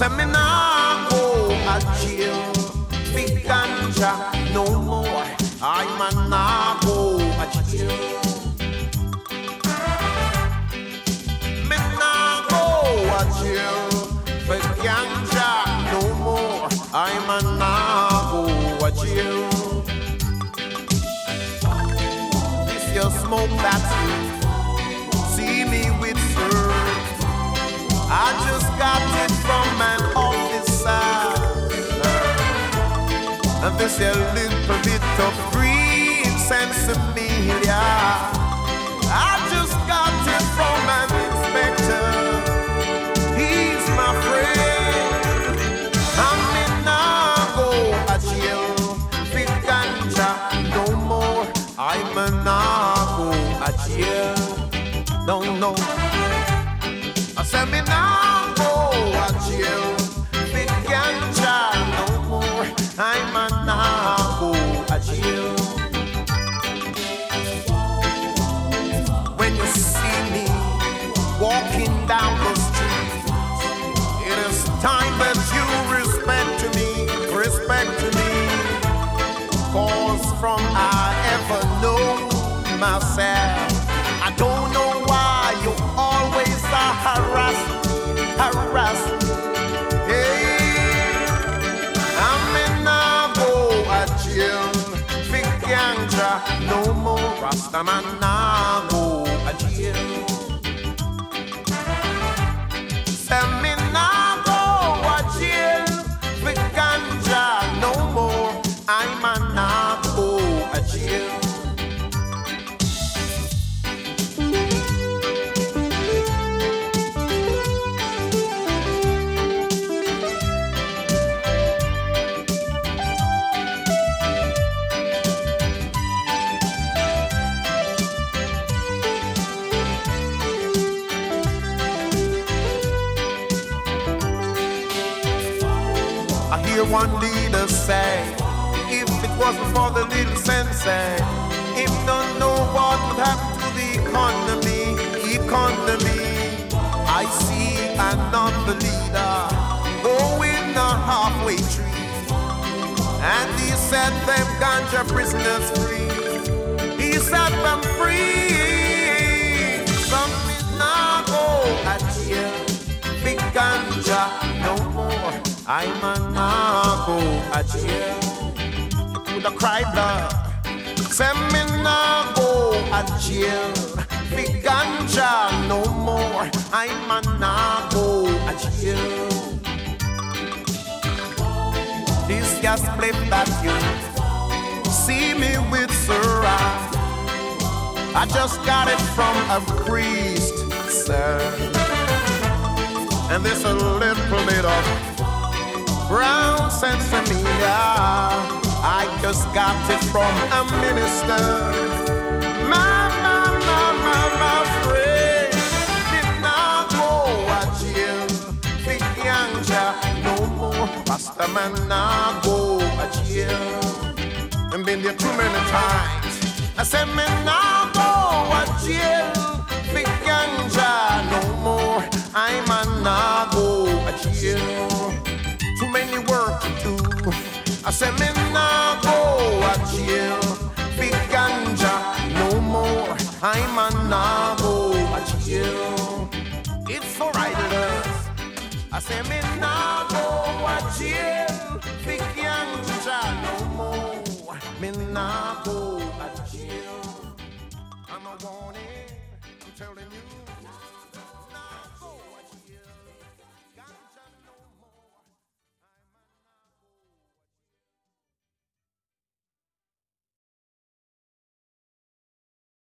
say me nah go a jail. Big ganja no more. I'm a nah go a jail. Me nah go a jail. Big ganja no more. I'm a nah go a jail. If you smoke that weed, see me with her. I just got it from an officer. And this a little bit of green sensibilia. I just got it from an inspector. He's my friend. I'm in go a jail. Big ganja no more. I'm a go a jail. No. I said me now go a jail. Big ganja no more. I'm a now go a jail. When you see me walking down the street, it is time that you respect to me. Cause from I ever know myself, I don't know why you always are harass. Hey, I'm in a go a jail. Big ganja no more. Rastaman na go a jail. Say me na go a jail. Big ganja no more. I'm a na go a jail. I hear one leader say, if it wasn't for the little sensei, him don't know what would happen to the economy. I see another leader going a halfway tree, and he set them ganja prisoners free. He set them free. Some is now go a jail. Big ganja no more. I'm a now go a jail. You coulda cried love. Say me now go a jail. Big ganja no more. I'm a now go a jail. This gas split that you see me with, sir. I just got it from a priest, sir. And there's a little bit of brown sesame. I just got it from a minister. My friend did not go a jail. Big ganja no more. Pastor man now go a jail. And been there too many times. I said me now go a jail. Big ganja no more. I'm a now go a jail. Too many work to do. I said me now go a jail. Big ganja no more. I'm a now go a jail. It's alright with us. I said me now go a jail. Big ganja no more. Me now